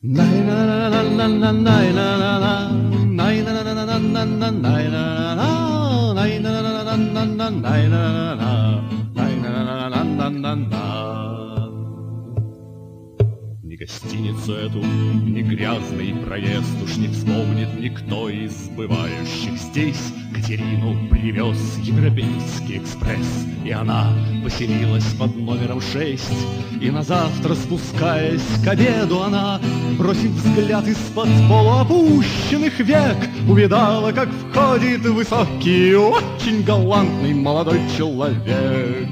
Ни гостиницу эту, ни грязный проезд уж не вспомнит никто из бывающих здесь. Катерину привез Европейский экспресс, и она поселилась под номером 6. И на завтра, спускаясь к обеду, она, бросив взгляд из-под полуопущенных век, увидала, как входит высокий, очень галантный молодой человек.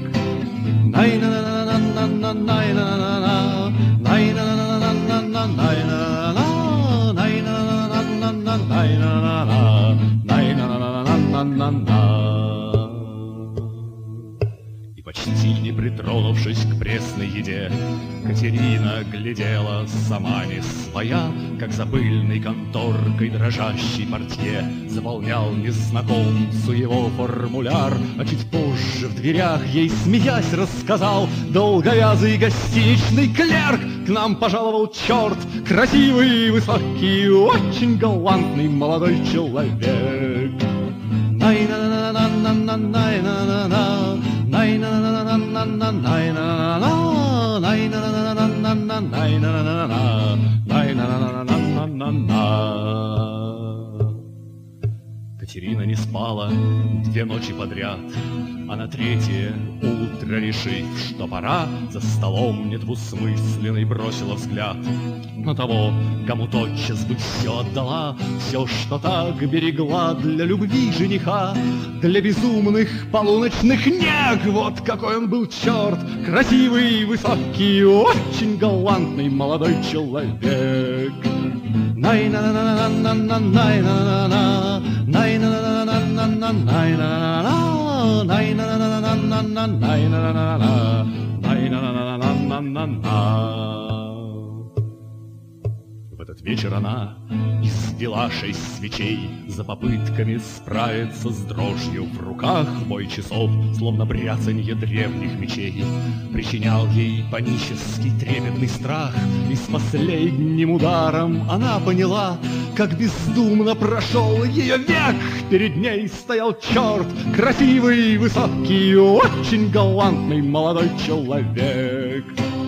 И почти не притронувшись к пресной еде, Катерина глядела сама не своя, как за пыльной конторкой дрожащий портье заполнял незнакомцу его формуляр, а чуть позже в дверях ей, смеясь, рассказал долговязый гостиничный клерк: к нам пожаловал черт, красивый, высокий, очень галантный молодой человек. Катерина не спала 2 ночи подряд, а на 3-е утро, решив, что пора, за столом недвусмысленный бросила взгляд на того, кому тотчас бы все отдала, все, что так берегла для любви жениха, для безумных полуночных нег. Вот какой он был черт, красивый, высокий, очень галантный молодой человек. В этот вечер она извела 6 свечей за попытками справиться с дрожью в руках. Бой часов, словно бряцанье древних мечей, причинял ей панический трепетный страх. И с последним ударом она поняла, как бездумно прошел ее век. Перед ней стоял черт, красивый, высокий, очень галантный молодой человек.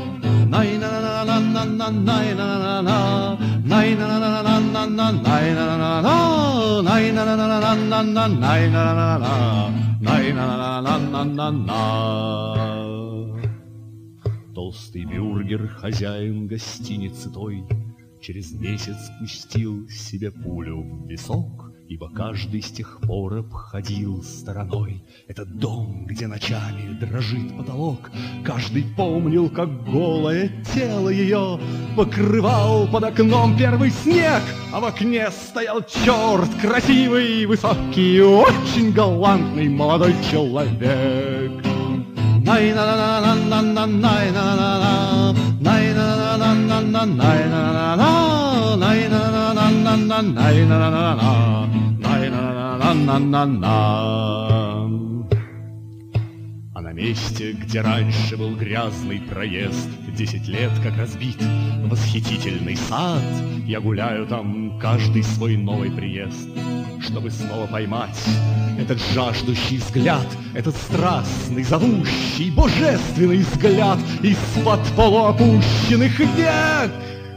Толстый бюргер, хозяин гостиницы той, через месяц пустил себе пулю в висок, ибо каждый с тех пор обходил стороной этот дом, где ночами дрожит потолок. Каждый помнил, как голое тело ее покрывал под окном первый снег, а в окне стоял черт, красивый, высокий, очень галантный молодой человек. А на месте, где раньше был грязный проезд, 10 лет как разбит восхитительный сад, я гуляю там каждый свой новый приезд, чтобы снова поймать этот жаждущий взгляд, этот страстный, зовущий, божественный взгляд из-под полуопущенных век.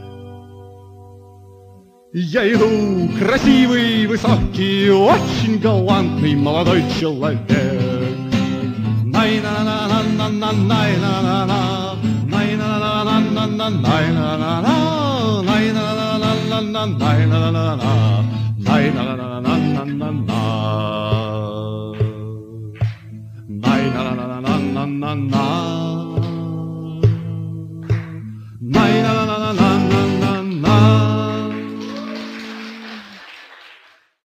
Я иду, красивый, высокий, очень галантный молодой человек. На